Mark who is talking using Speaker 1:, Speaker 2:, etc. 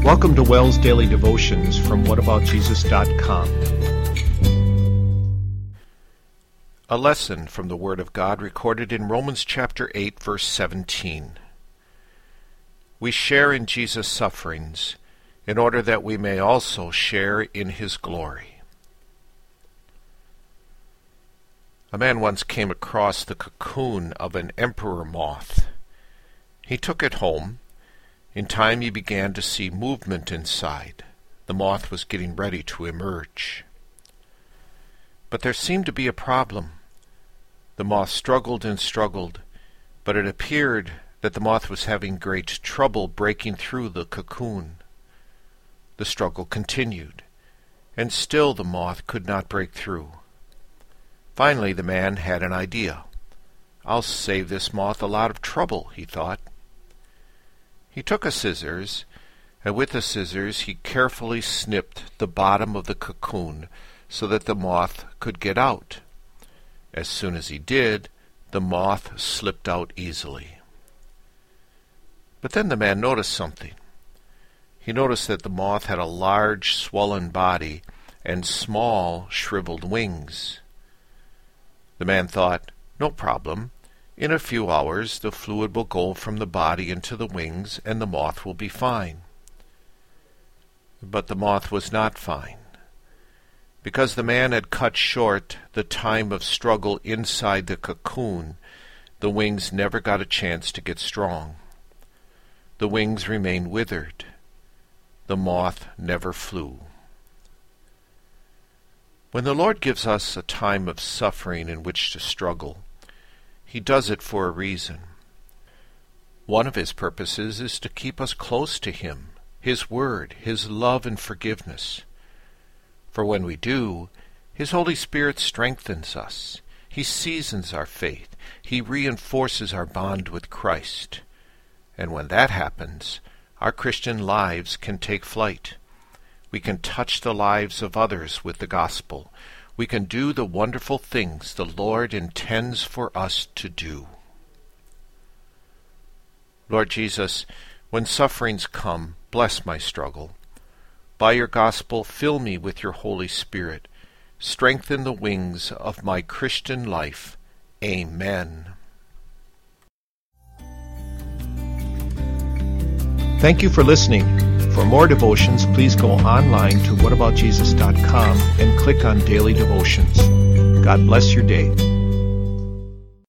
Speaker 1: Welcome to WELL's Daily Devotions from whataboutjesus.com. A lesson from the Word of God recorded in Romans chapter 8, verse 17. We share in Jesus' sufferings in order that we may also share in His glory. A man once came across the cocoon of an emperor moth. He took it home. In time he began to see movement inside. The moth was getting ready to emerge. But there seemed to be a problem. The moth struggled and struggled, but it appeared that the moth was having great trouble breaking through the cocoon. The struggle continued, and still the moth could not break through. Finally the man had an idea. "I'll save this moth a lot of trouble," he thought. He took a scissors, and with the scissors he carefully snipped the bottom of the cocoon so that the moth could get out. As soon as he did, the moth slipped out easily. But then the man noticed something. He noticed that the moth had a large, swollen body and small, shriveled wings. The man thought, "No problem. In a few hours the fluid will go from the body into the wings and the moth will be fine." But the moth was not fine. Because the man had cut short the time of struggle inside the cocoon, the wings never got a chance to get strong. The wings remained withered. The moth never flew. When the Lord gives us a time of suffering in which to struggle, He does it for a reason. One of His purposes is to keep us close to Him, His Word, His love and forgiveness. For when we do, His Holy Spirit strengthens us. He seasons our faith. He reinforces our bond with Christ. And when that happens, our Christian lives can take flight. We can touch the lives of others with the gospel. We can do the wonderful things the Lord intends for us to do. Lord Jesus, when sufferings come, bless my struggle. By your gospel, fill me with your Holy Spirit. Strengthen the wings of my Christian life. Amen. Thank you for listening. For more devotions, please go online to whataboutjesus.com and click on Daily Devotions. God bless your day.